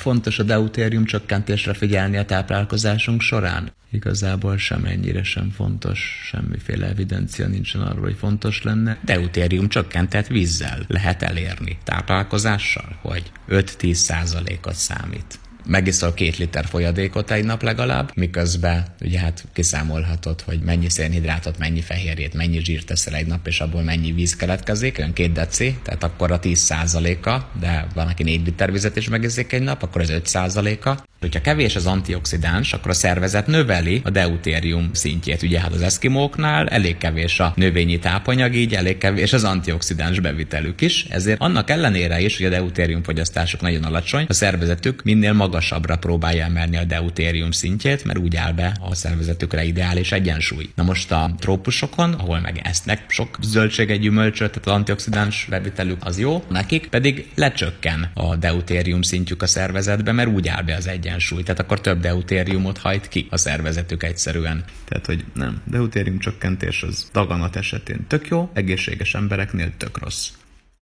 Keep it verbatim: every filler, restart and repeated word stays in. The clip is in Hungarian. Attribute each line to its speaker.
Speaker 1: fontos a deutérium csökkentésre figyelni a táplálkozásunk során? Igazából semennyire sem fontos, semmiféle evidencia nincsen arról, hogy fontos lenne.
Speaker 2: Deutérium csökkentett vízzel lehet elérni. Táplálkozással, hogy öt-tíz százalékot számít. Megiszol két liter folyadékot egy nap legalább, miközben ugye hát kiszámolhatod, hogy mennyi szénhidrátot, mennyi fehérjét, mennyi zsírt teszel egy nap, és abból mennyi víz keletkezik, olyan két deci, tehát akkor a tíz százaléka, de van, aki négy liter vizet is megiszik egy nap, akkor az öt százaléka. Hogyha kevés az antioxidáns, akkor a szervezet növeli a deutérium szintjét. Ugye hát az eszkimóknál elég kevés a növényi tápanyag, így elég kevés az antioxidáns bevitelük is, ezért annak ellenére is, hogy a deutérium fogyasztásuk nagyon alacsony, a szervezetük minél magasabbra próbálja emelni a deutérium szintjét, mert úgy áll be a szervezetükre ideális egyensúly. Na most a trópusokon, ahol meg esznek sok zöldséget, gyümölcsöt, tehát az antioxidáns bevitelük az jó, nekik pedig lecsökken a deutérium szintjük a szervezetbe, mert úgy áll be az egyensúly. Egyensúly, tehát akkor több deutériumot hajt ki a szervezetük egyszerűen.
Speaker 1: Tehát, hogy nem, deutérium csökkentés az daganat esetén tök jó, egészséges embereknél tök rossz.